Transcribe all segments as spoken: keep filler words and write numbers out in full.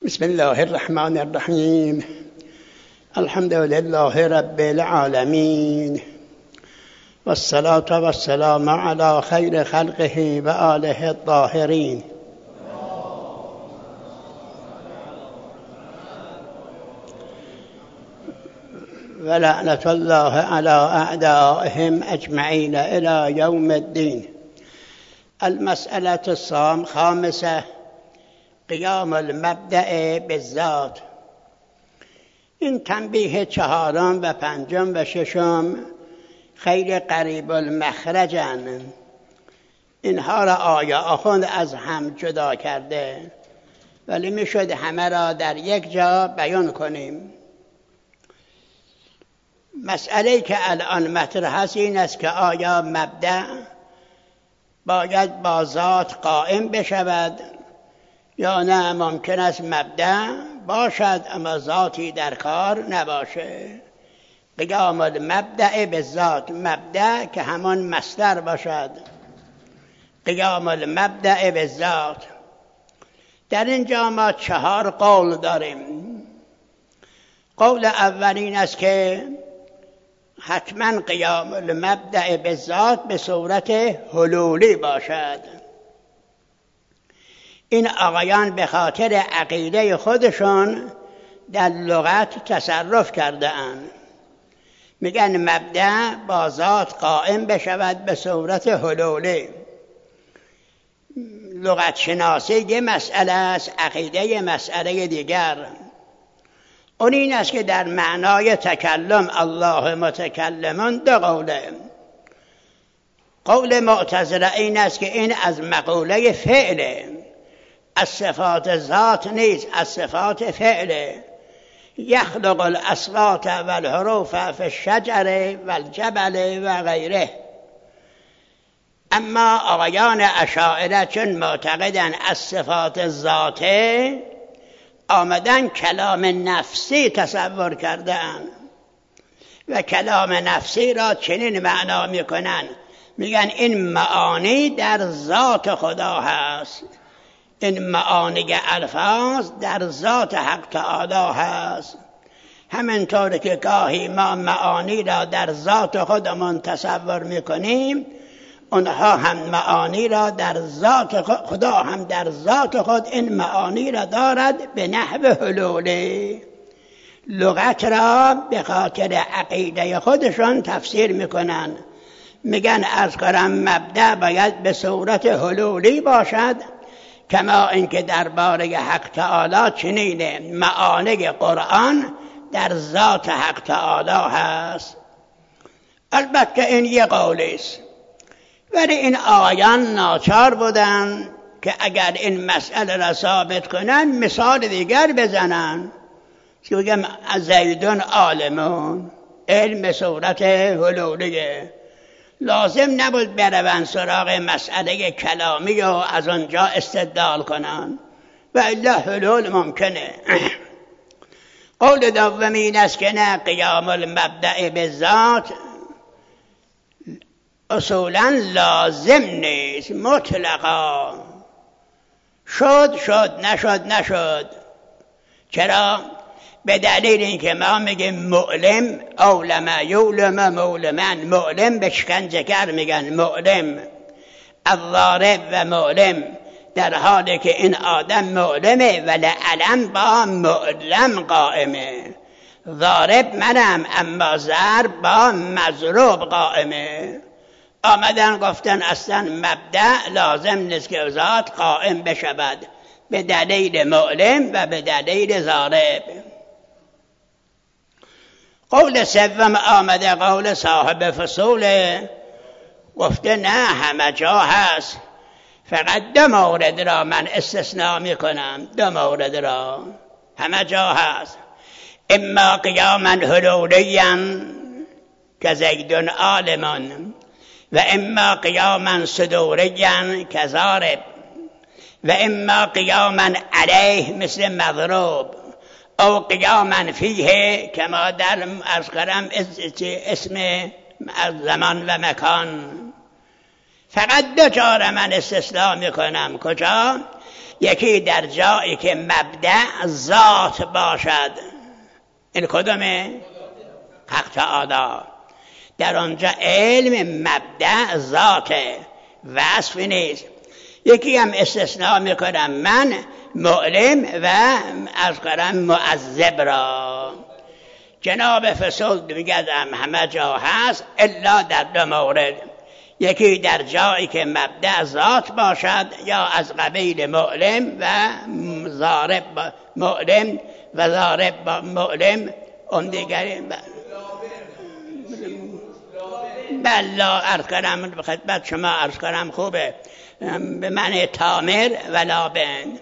بسم الله الرحمن الرحیم. الحمد لله رب العالمین والصلاة والسلام على خیر خلقه و آله الطاهرین. ولعنة الله على أعدائهم أجمعين إلى يوم الدين. المسألة الخامسة قیام المبدأ بالذات. این تنبیه چهارم و پنجم و ششم خیلی قریب المخرجن. اینها را آیا آخوند از هم جدا کرده، ولی می شد همه را در یک جا بیان کنیم. مسئله که الان مطرح هست این است که آیا مبدأ باید با ذات قائم بشود یا نه ممکن است مبدأ باشد اما ذاتی در کار نباشه. قیام المبدأ بالذات، مبدأ که همان مصدر باشد. قیام المبدأ بالذات. در اینجا ما چهار قول داریم. قول اولین است که حتما قیام المبدأ بالذات به صورت حلولی باشد. این آقایان به خاطر عقیده خودشون در لغت تصرف کرده اند. میگن مبدأ با ذات قائم بشود به صورت حلولی. لغت شناسی یه مسئله است، عقیده یه مسئله دیگر. اون این است که در معنای تکلم الله متکلمون دو قوله. قول معتزله این است که این از مقوله فعله، از صفات ذات نیست، از صفات فعله. یخلق الاصوات والحروف فی الشجر والجبل و غیره. اما آقایان اشاعره چون معتقدن از صفات ذاته، آمدن کلام نفسی تصور کردن و کلام نفسی را چنین معنا میکنن، میگن این معانی در ذات خدا هست، این معانی الفاظ در ذات حق تعالی هست. همینطور که گاهی ما معانی را در ذات خودمون تصور میکنیم، اونها هم معانی را در ذات خدا هم در ذات خود این معانی را دارد به نحو حلولی. لغت را به خاطر عقیده خودشون تفسیر میکنن، میگن از کنم مبدأ باید به صورت حلولی باشد، کما اینکه درباره حق تعالی چنینه. معانی قرآن در ذات حق تعالی هست. البته این یه قولی است، ولی این آیان ناچار بودن که اگر این مسئله را ثابت کنن مثال دیگر بزنن که بگم زیدون عالمون، علم به صورت حلولیه. لازم نبود بروند سراغ مسئله کلامی و از آنجا استدلال کنن و الا حلول ممکنه. قول دومی این است که نه، قیام المبدأ بالذات اصولا لازم نیست، مطلقا شد شد نشد نشد. چرا؟ به دلیل اینکه ما میگیم معلم اولم یولم مولمن. معلم به شکنجهگر میگن معلم، الضارب و معلم، در حالی که این آدم معلمه ولی علم با معلم قائمه. ضارب منم اما ضرب با مضروب قائمه. آمدن گفتن اصلا مبدأ لازم نیست که ذات قائم بشود به دلیل معلم و به دلیل ضارب. قول سوم آمده قول صاحب فصوله، گفته نه همه جا هست، فقط دو مورد را من استثناء میکنم، دو مورد را همه جا هست. اما قیاما حلولیا که زیدون عالمون، و اما قیاما صدوریا که ضارب، و اما قیاما علیه مثل مضروب، او قیاما فیه کما در از کرم اسم زمان و مکان. فقط دو جا را من استثناء میکنم. کجا؟ یکی در جایی که مبدأ ذات باشد. این کدومه؟ حق تعالی. در آنجا علم مبدأ ذاته، وصفی نیست. یکی هم استثناء میکنم من معلم و از قرم معذب را. جناب فصل میگم همه جا هست الا در دو مورد، یکی در جایی که مبدأ ذات باشد یا از قبیل معلم و ضارب معلم و ضارب معلم. اون دیگری بله عرض کنم به خدمت شما، عرض کنم خوبه، به معنی تامر و لابن.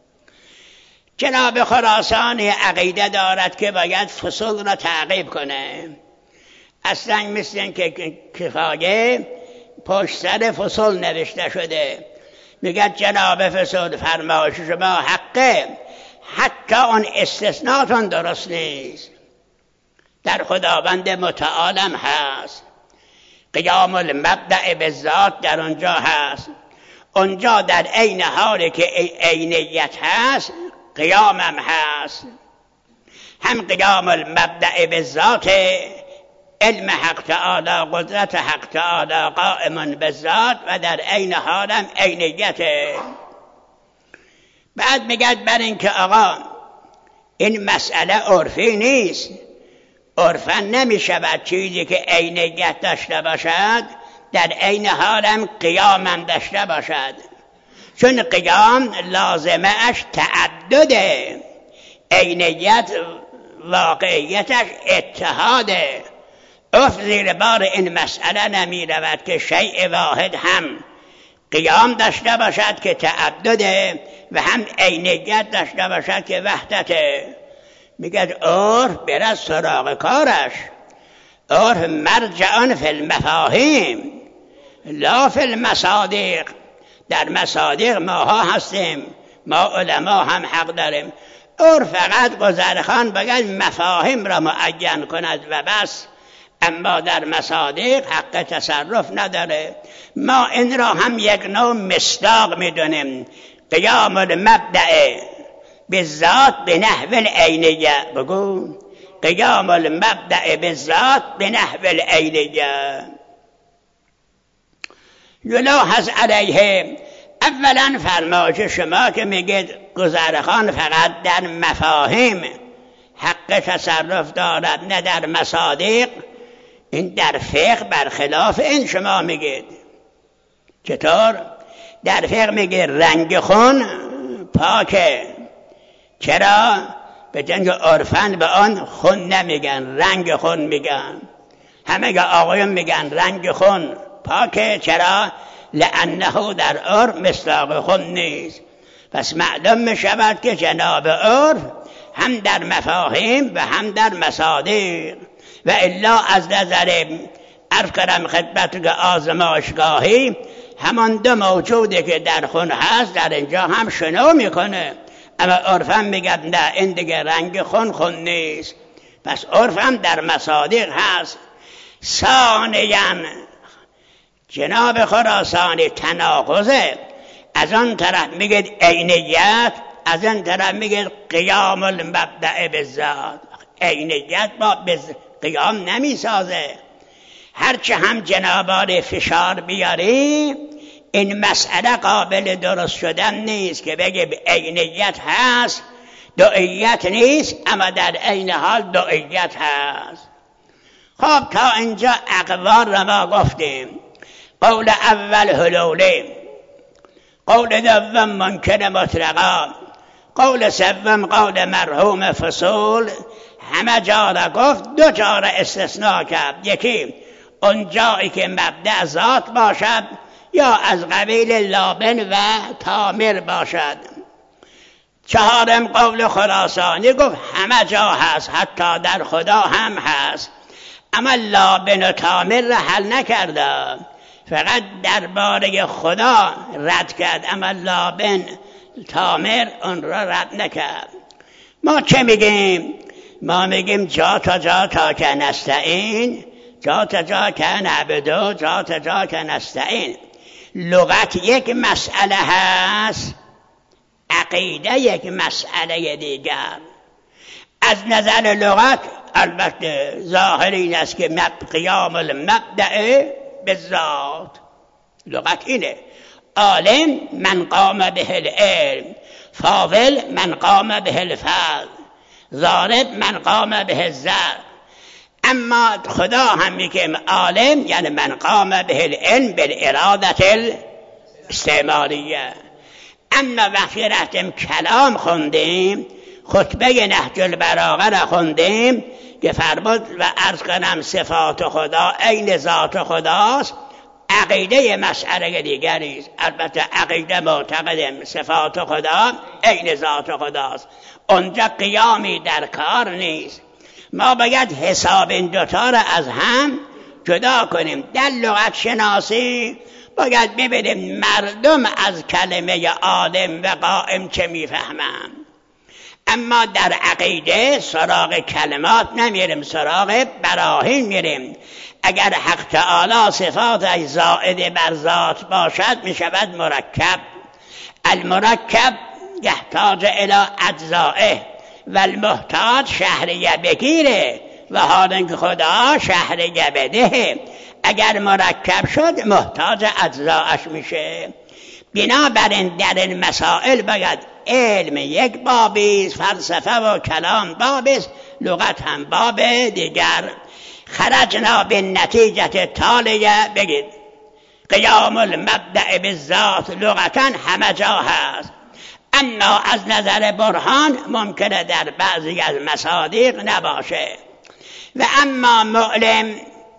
جناب خراسانی عقیده دارد که باید فصول را تعقیب کنه. اصلا مثل این که کفایه پشت سر فصول نوشته شده. میگه جناب فصول فرمایش شما حقه، حتی اون استثناتون درست نیست. در خداوند متعالم هست، قیام المبدأ بالذات در اونجا هست. اونجا در عین حالی که عینیت هست قیامم هست. هم قیام المبدأ بالذات، علم حق تعالی، قدرت حق تعالی قائم بالذات و در عین حالم عینیت. بعد میگد بر این که آقا این مسئله عرفی نیست، عرفا نمی شود چیزی که عینیت داشته باشد در عین حالم قیامم داشته باشد، چون قیام لازمه اش تعدده، عینیت واقعیتش اتحاده. اف زیر بار این مسئله نمی رود که شیء واحد هم قیام داشته باشد که تعدده و هم عینیت داشته باشد که وحدته. میگه عرف برد سراغ کارش. عرف مرجعان فی المفاهیم لا فی المصادیق. در مصادیق ماها هستیم، ما علما هم حق داریم. عرف فقط گذرخان بگه مفاهیم را معین کند و بس، اما در مصادیق حق تصرف نداره. ما این را هم یک نوع مصداق میدونیم، قیام المبدأ بالذات به نحو العینیه. بگو قیام المبدأ بالذات به نحو العینیه. یلاحظ علیه، اولا فرمایش شما که میگید گذرخان فقط در مفاهیم حق تصرف دارد نه در مصادیق، این در فقه برخلاف این شما میگید. چطور؟ در فقه میگه رنگ خون پاکه. چرا؟ به جنگ عرفاً به آن خون نمیگن، رنگ خون میگن. همه آقایون میگن رنگ خون پاکه. چرا؟ لانه در عرف مصداق خون نیست. پس معلوم میشود که جناب عرف هم در مفاهیم و هم در مصادیق. و الا از نظر عرض کردم خدمت که آزمایشگاهی همان دو موجوده که در خون هست در اینجا هم شنو میکنه، اما عرفم میگن نه این دیگه رنگ خون خون نیست. پس عرفم در مصادیق هست. ثانیاً جناب خراسانی تناقضه. از آن طرف میگید عینیت، از آن طرف میگید قیام المبدأ بالذات. عینیت با قیام نمیسازه. هرچه هم جنابان فشار بیاری این مسئله قابل درست شدن نیست که بگه عینیت هست دوئیت نیست، اما در عین حال دوئیت هست. خب تا اینجا اقوال را ما گفتیم. قول اول حلولی، قول دوم منکر مطلقا، قول سوم قول مرحوم فصول. همه جا را گفت، دو جا را استثناء کرد. یکی اون جایی که مبدأ ذات باشد یا از قبیل لابن و تامر باشد. چهارم قول خراسانی گفت همه جا هست، حتی در خدا هم هست، اما لابن و تامر را حل نکرده، فقط درباره خدا رد کرد، اما لابن تامر اون را رد نکرد. ما چه میگیم؟ ما میگیم جا تا جا تا که نستعین، جا تا جا که نعبدو، جا تا جا که نستعین. لغت یک مسئله هست، عقیده یک مسئله دیگر. از نظر لغت البته ظاهر این است که قیام المبدأ بالذات، لغت اینه. عالم من قام به العلم، فاضل من قام به الفضل، ضارب من قام به الضرب. اما خدا هم میگه عالم یعنی من قام به العلم بالاراده الاستعمالیه. اما وقتی رفتیم کلام خوندیم، خطبه نهج البلاغه را خوندیم که فرمود و عرض کنم صفات خدا عین ذات خداست، عقیده مسئله دیگری است. البته عقیده معتقدیم صفات خدا عین ذات خداست، اونجا قیامی در کار نیست. ما باید حساب این دوتا را از هم جدا کنیم. در لغت شناسی باید ببینیم مردم از کلمه عالم و قائم چه میفهمند، اما در عقیده سراغ کلمات نمیریم، سراغ براهین میریم. اگر حق تعالی صفات زائد بر ذات باشد میشود مرکب. المرکب یحتاج الی اجزائه و المحتاج شهریه بگیره و حالا که خدا شهریه بده. اگر مرکب شد محتاج اجزاش میشه. بنابراین در این مسائل باید علم یک بابی، فلسفه و کلام بابی، لغت هم باب دیگر. خرجنا به نتیجه تالیه بگید قیام المبدأ بالذات لغتا همه جا هست، اما از نظر برهان ممکنه در بعضی از مصادیق نباشه. و اما معلم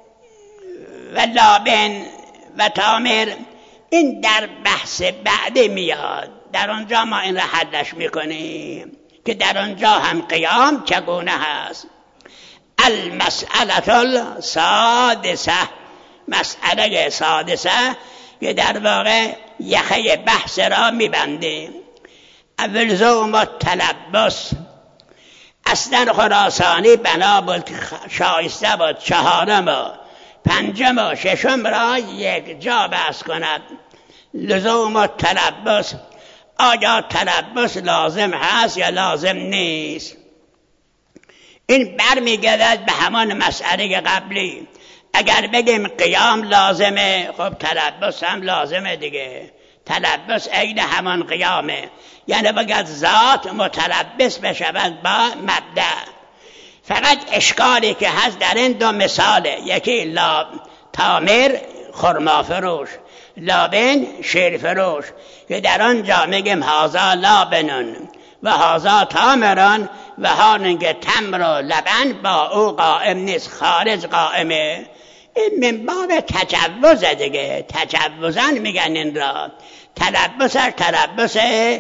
و لابن و تامر این در بحث بعدی میاد، در آنجا ما این را حلش میکنیم که در آنجا هم قیام چگونه هست. المسئله السادسه، مسئله سادسه که در واقع یخه بحث را میبندیم. اول زوم و تلبس. اصلا خراسانی بنا بود شایسته بود چهارم و پنجم و ششم را یک جا بحث کند. لزوم و تلبس، آیا تلبس لازم هست یا لازم نیست؟ این برمیگردد به همان مسئله قبلی. اگر بگیم قیام لازمه، خب تلبس هم لازمه دیگه. تلبس عین همان قیامه، یعنی باید ذات متلبس بشود با مبدأ. فقط اشکالی که هست در این دو مثاله، یکی لاب تامر خرما فروش، لابن شیر فروش، که در آنجا میگیم هازا لابنون و هازا تامران و هانگه تمر و لبن با او قائم نیست، خارج قائمه. این من باب تجوز دیگه، تجوزن میگن این را. تلبسش تلبس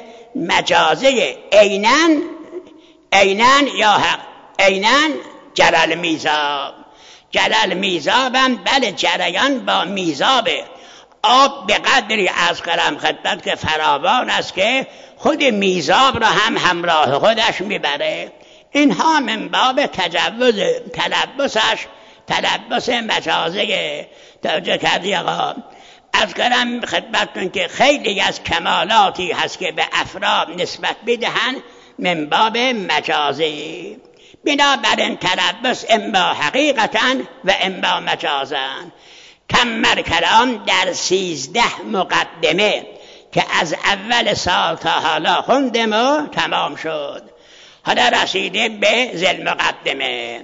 مجازی، اینن اینن یا حق اینن جرل میزاب. جرل میزابم بله جریان با میزابه. آب به قدری از قلم خدمت که فراوان است که خود میزاب را هم همراه خودش میبره. اینها من باب تجوز، تلبسش تلبس مجازی. توجه کردی آقا؟ از قلم خدمتتون که خیلی از کمالاتی هست که به افراد نسبت بدهن من باب مجازی. بنابراین تلبس اما حقیقتا و اما مجازا. تمر کلام در سیزده مقدمه که از اول سال تا حالا خوندم و تمام شد. حالا رسیدیم به ذیل مقدمه.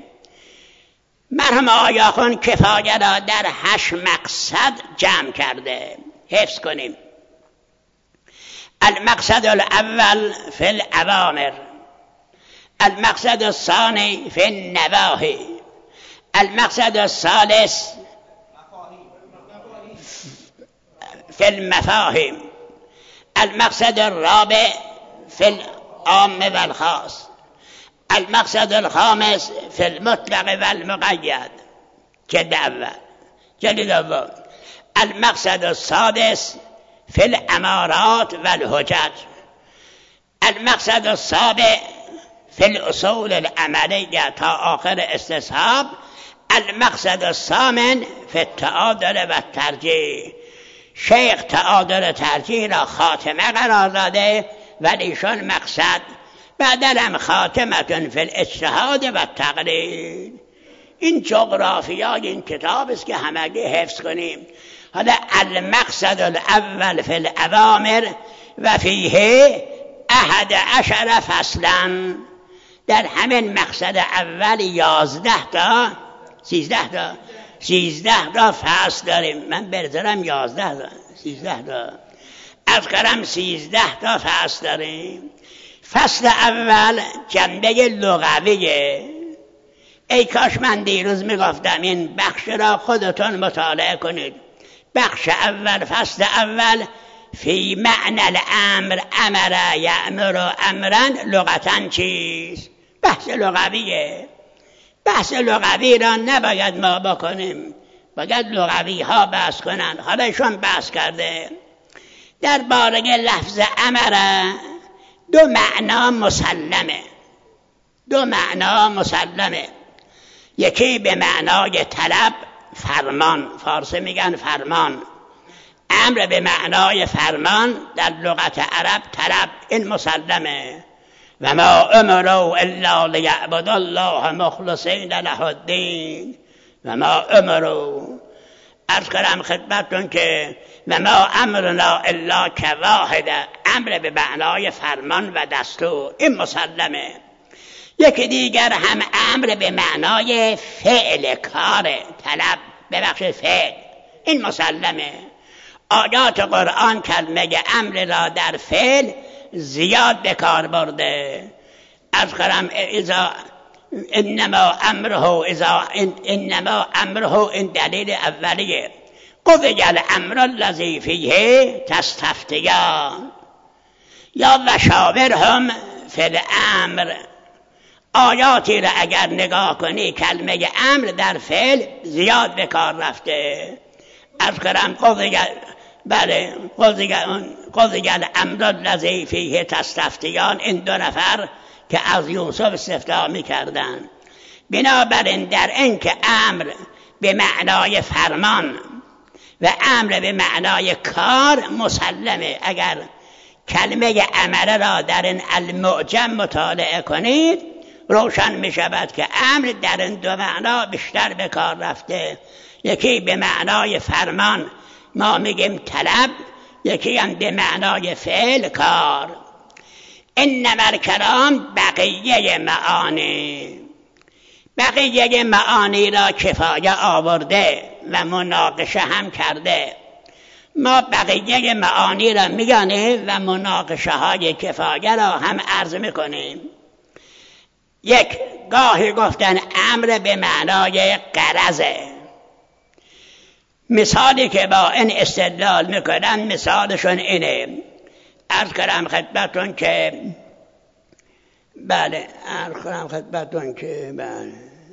مرحوم آیاخون کفایه را در هشت مقصد جمع کرده، حفظ کنیم. المقصد الاول فی الاوامر، المقصد الثانی فی النواهی، المقصد الثالث فی المفاهیم، المقصد الرابع فی العام والخاص، المقصد الخامس فی المطلق والمقید. جلد اول. جلد اول. المقصد السادس فی الامارات والحجج، المقصد السابع فی الاصول العملیه تا آخر استصحاب، المقصد الثامن فی التعادل و الترجیح. شیخ تعادل ترجیح را خاتمه قرار داده ولیشان مقصد بدلم خاتمتون فی الاجتهاد و تقلید. این جغرافیای این کتاب است که همگی حفظ کنیم. حالا المقصد الاول فی الاوامر و فیه احد عشر فصلا، در همین مقصد اول یازده تا سیزده تا سیزده تا فصل داریم. من برزرم یازده تا سیزده تا از کرم سیزده تا فصل داریم. فصل اول جنبه لغویه. ای کاش من دیروز میگفتم این بخش را خودتون مطالعه کنید. بخش اول، فصل اول فی معنی الامر، امر یأمر امرا لغتا چیست؟ بحث لغویه. بحث لغوی را نباید ما بکنیم، باید لغوی ها بحث کنند. حالا ایشون بحث کرده در باره لفظ امر دو معنا مسلمه. دو معنا مسلمه. یکی به معنای طلب، فرمان، فارسی میگن فرمان. امر به معنای فرمان در لغت عرب طلب، این مسلمه. و ما امروا الا لیعبدوا الله مخلصین له الدین. و ما امروا، عرض کردم خدمتتون که و ما امرنا الا کواحد، امر به معنای فرمان و دستور، این مسلمه. یکی دیگر هم امر به معنای فعل، کار، طلب، ببخشید فعل، این مسلمه. آیات قرآن کلمه امر را در فعل زیاد به کار برده. از کرم اذا انما امره اذا انما امره، این دلیل اولیه. قضی الامر الذی فیه تستفتیان، یا وشاورهم فی الامر. آیاتی را اگر نگاه کنی کلمه امر در فعل زیاد به کار رفته. از کرم قضی بله قضی الامر الذی فیه تستفتیان، این دو نفر که از یوسف استفتاء می‌کردن. بنابراین در این که امر به معنای فرمان و امر به معنای کار مسلمه. اگر کلمه امر را در این المعجم مطالعه کنید روشن می شود که امر در این دو معنا بیشتر به کار رفته. یکی به معنای فرمان، ما میگیم طلب، یکی هم به معنای فعل، کار. انما الکلام بقیه معانی، بقیه معانی را کفایه آورده و مناقشه هم کرده. ما بقیه معانی را میگنیم و مناقشه های کفایه را هم عرض میکنیم. یک، گاهی گفتن امر به معنای غرضه. مثالی که با این استدلال میکنن مثالشون اینه. عرض کردم خدمتون که بله عرض کردم خدمتون که بله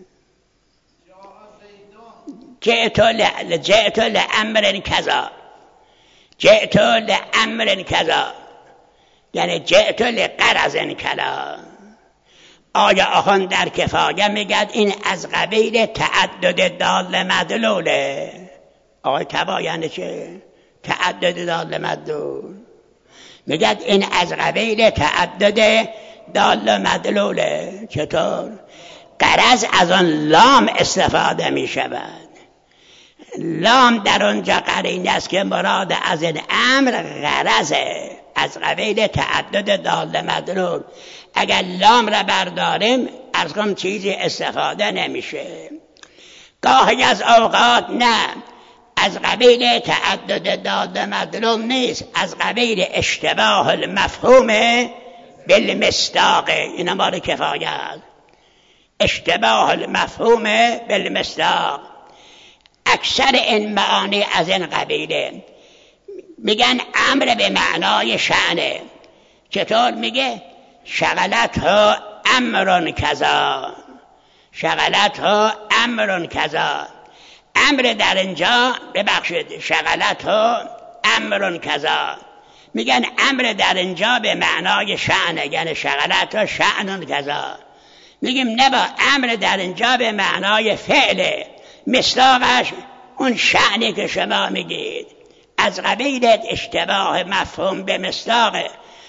جئت لامر کذا، جئت لامر کذا یعنی جئت لغرض کذا. آیا آخوان در کفایه میگد این از قبیل تعدد دال مدلوله؟ آقای تبا یعنی چه؟ تعدد دال مدلول میگد این از قبیل تعدد دال مدلوله. چطور؟ غرض از آن لام استفاده می شود. لام در اونجا قرینه است که مراد از این امر غرضه، از قبیل تعدد دال مدلول. اگر لام را برداریم از کم چیزی استفاده نمیشه. گاهی از اوقات نه، از قبیل تعدد دال مدلول نیست، از قبیل اشتباه المفهوم بالمصداق. این ما رو کفایه است. اشتباه المفهوم بالمصداق. اکثر این معانی از این قبیله. میگن امر به معنای شأنه. چطور میگه؟ شغلت ها امرون کذا، شغلت ها امرون کذا. امر در اینجا ببخشید شغلت ها امرون کذا، میگن امر در اینجا به معنای شأنه، یعنی شغلت ها شأنون کذا. میگیم نه، با امر در اینجا به معنای فعله، مصداقش اون شأنی که شما میگید. از قبیل اشتباه مفهوم به مصداق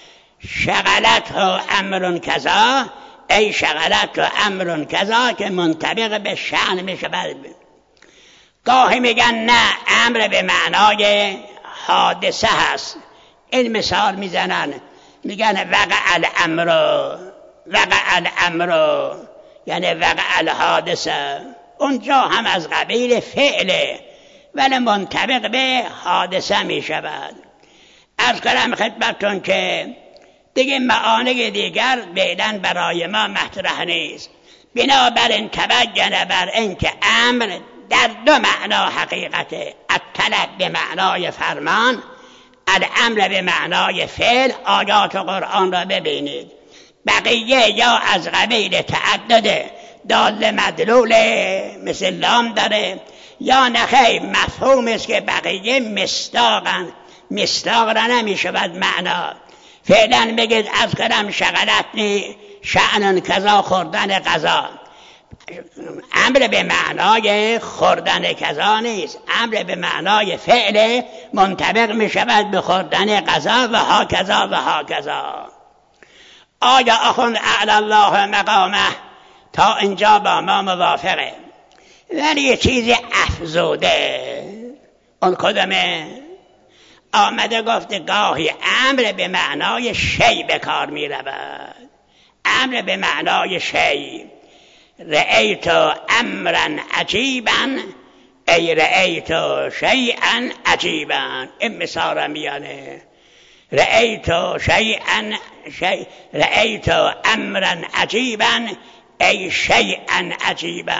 شغلت و امر کذا ای شغلت و امر کذا که منطبق به شأن می شود. گاهی میگن نه امر به معنای حادثه هست. این مثال میزنن میگن وقع الامر وقع الامر یعنی وقع الحادثه، اونجا هم از قبیل فعله ولی منطبق به حادثه می شود. عرض کنم خدمتتون که دیگه معانی دیگر بعداً برای ما مطرح نیست. بنابراین تبین بر این که امر در دو معنا حقیقته، الطلب به معنای فرمان، الامر به معنای فعل. آیات قرآن را ببینید، بقیه یا از قبیل تعدد دال مدلول مثل لام داره یا نخیر مفهوم است که بقیه مصداقن. مصداق را نمی شود معنا. فعلا بگید از کلم شغلتنی شأن کذا، خوردن غذا. امر به معنای خوردن کذا نیست، امر به معنای فعل منطبق می شود به خوردن غذا و ها کذا و ها کذا. آیا اخوند اعلی الله مقامه تا اینجا با ما موافقه؟ ولی یه چیزی افزوده. اون کدومه؟ آمده گفته گاهی امر به معنای شی به کار می رود. امر به معنای شی. رأیت امرا عجیبا ای رأیت شیئا عجیبا. این مثال میانه رأیت شیئا شی رأیت امرا عجیبا ای شیئا عجیبا.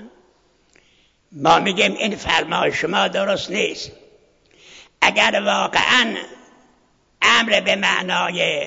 ما میگیم این فرمای شما درست نیست. اگر واقعا امر به معنای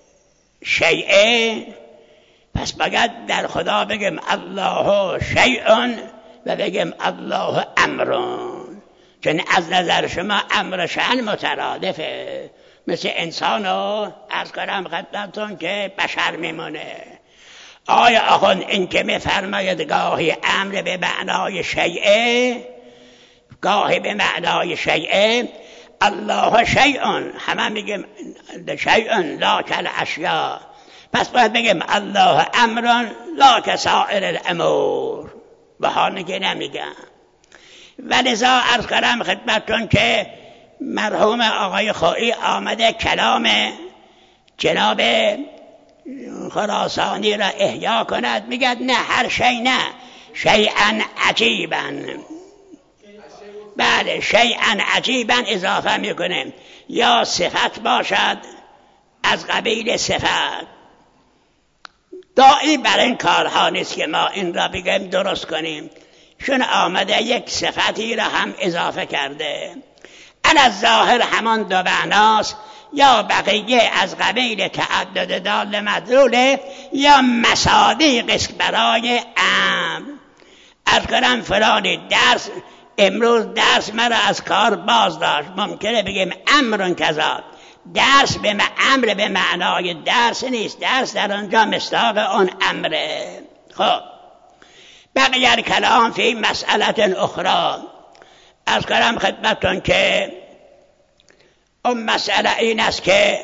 شیئه پس باید در خدا بگیم الله شیء و بگیم الله امرون، چون از نظر شما امر شأن مترادفه. مثل انسان و از کنم خدمتون که بشر میمونه. آیا آخوند این که میفرماید گاهی امر به معنای شیئه گاهی به معنای شیئه، الله شیء همه میگیم شیء لا کل اشیا، پس باید بگیم الله امر لا کسائر الامور. به حال که نمیگم. ولذا عرض کنم خدمتتون که مرحوم آقای خویی آمده کلام جناب خراسانی را احیا کند، میگد نه هر شی نه، شیئا عجیبا. بله شیئا عجیبا اضافه میکنیم، یا صفت باشد از قبیل صفت. داعی بر این کارها نیست که ما این را بگیم درست کنیم، چون آمده یک صفتی را هم اضافه کرده. علی ظاهر همان دو معناست، یا بقیه از قبیل تعدد دال مدلوله یا مصادیق است برای امر. از کنم فلانی درس امروز درس مرا از کار باز داشت، ممکنه بگیم امرون کذا. درس به امر به معنای درس نیست، درس در آنجا مصداق اون امره. خب بقیه کلام فی مسئله اخرى. از کنم خدمتون که اون مسئله این است که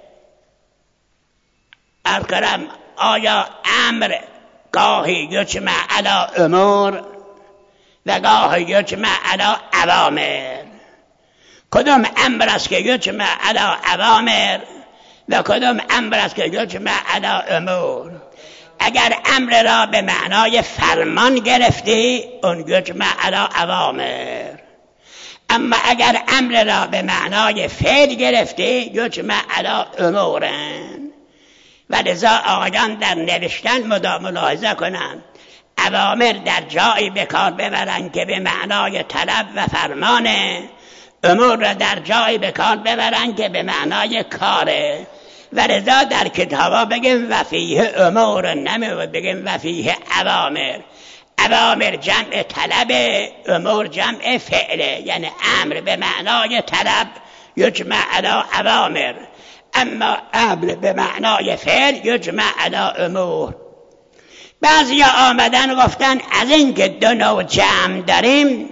از کنم آیا امر گاهی یجمع علی امور و گاهی یجمع علی اوامر؟ کدام امر است که یجمع علی اوامر و کدام امر است که یجمع علی امور؟ اگر امر را به معنای فرمان گرفتی اون یجمع علی اوامر، اما اگر امر را به معنای فعل گرفتی یجمع علی امور. و لذا آقایان در نوشتن ملاحظه کنند اوامر در جایی به کار ببرند که به معنای طلب و فرمانه، امور را در جایی به کار ببرند که به معنای کاره. و لذا در کتابا بگیم وفیه امور، نمی بگیم وفیه اوامر. اوامر جمع طلب، امور جمع فعله، یعنی امر به معنای طلب یجمع علی اوامر، اما امر به معنای فعل یجمع علی امور. بعضی آمدن گفتن از این که دو نوع جمع داریم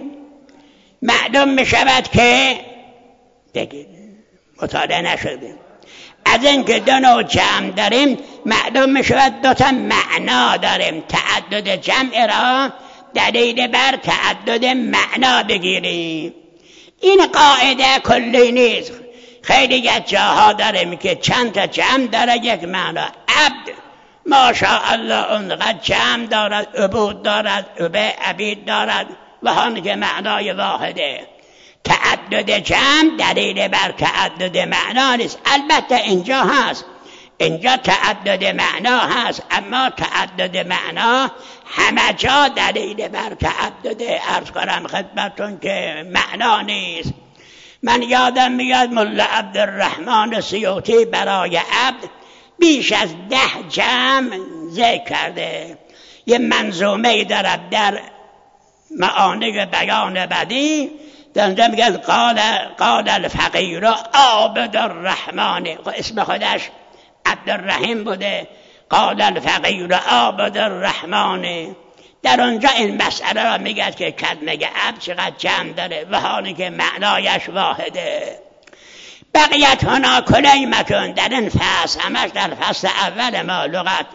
معلوم می شود که بگید مطالعه نشدیم، از اینکه دو نوع جمع داریم معلوم میشود دو تا معنا داریم. تعدد جمع را دلیل بر تعدد معنا بگیریم. این قاعده کلی نیست، خیلی از جاها داریم که چند تا جمع داره یک معنا. عبد ماشاءالله اونقدر جمع دارد، عبود دارد، عبه عبید دارد و هان که معنای واحده. تعدد جمع دلیل بر تعدد معنا نیست. البته اینجا هست، اینجا تعدد معنا هست، اما تعدد معنا همه جا دلیل بر تعدد عرض کنم خدمتون که معنا نیست. من یادم میاد ملا عبدالرحمن سیوطی برای عبد بیش از ده جمع ذکر کرده. یه منظومه دارد در معانی بیان بدی، در اونجا میگه قال قال الفقیر عابد الرحمن، اسم خودش عبدالرحیم بوده. قال الفقیر عابد الرحمن، در اونجا این مسئله را میگه که کلمه عبد چقدر جمع داره و حالی که معنایش واحده. بقیت هنا کلیمتون در این فصل، همش در فصل اول ما لغت.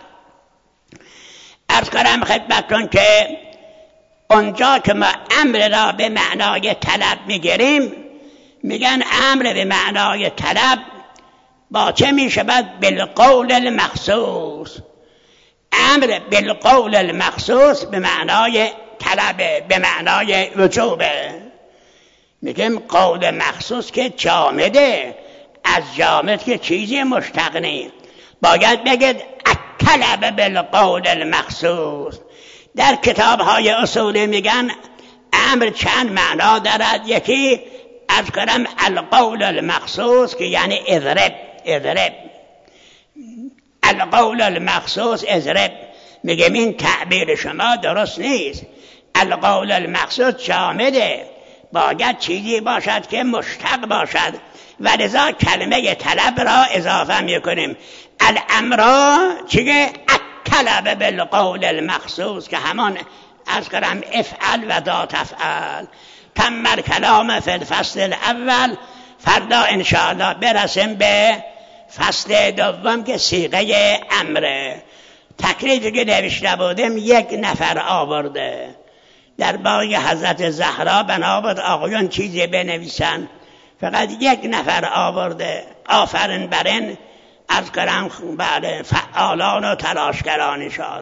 عرض کنم خدمتون که اونجا که ما امر را به معنای طلب میگیریم، میگن امر به معنای طلب با چه میشود؟ بالقول المخصوص. امر بالقول المخصوص به معنای طلبه، به معنای وجوبه. میگیم قول مخصوص که جامده، از جامد که چیزی مشتق، باید بگید الطلب بالقول المخصوص. در کتاب های اصولی میگن امر چند معنا دارد. یکی از کنم القول المخصوص که یعنی اضرب، اضرب القول المخصوص اضرب. میگم این تعبیر شما درست نیست. القول المخصوص جامده، باید چیزی باشد که مشتق باشد و لذا کلمه طلب را اضافه میکنیم. الامر چیه؟ الطلب بالقول المخصوص که همان از کنم افعل و ذا تفعل. تم الکلام فی الفصل الاول. فردا انشاءالله برسیم به فصل دوم که صیغه امره. تکلیفی که نوشته بودیم یک نفر آورده. در باغ حضرت زهرا بنا بود آقایان چیزی بنویسن، فقط یک نفر آورده. آفرین بر این از کنم فعالان و تلاشگران شاد.